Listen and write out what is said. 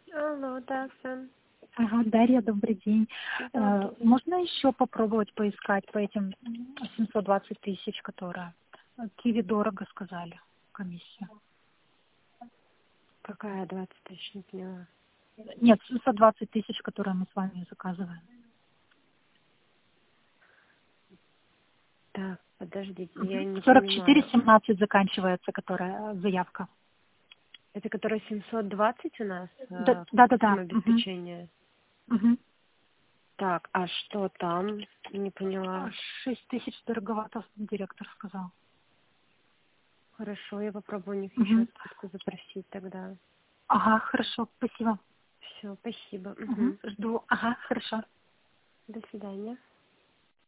Алло, да, Сан. Ага, Дарья, добрый день. Добрый день. Можно еще попробовать поискать по этим 720 тысяч, которые Киви дорого сказали, комиссия? Какая 20 тысяч, не поняла. Нет, 720 тысяч, которые мы с вами заказываем. Так, подождите, я не понимаю. 44,17 заканчивается, которая заявка. Это которая 720 у нас, Да, да, да, да. самообеспечение? Мгм. Так, а что там? Не поняла. 6 тысяч дороговато, директор сказал. Хорошо, я попробую у них еще Мгм. скидку запросить тогда. Ага, хорошо, спасибо. Все, спасибо. Мгм. Мгм. Жду. Ага, хорошо. До свидания.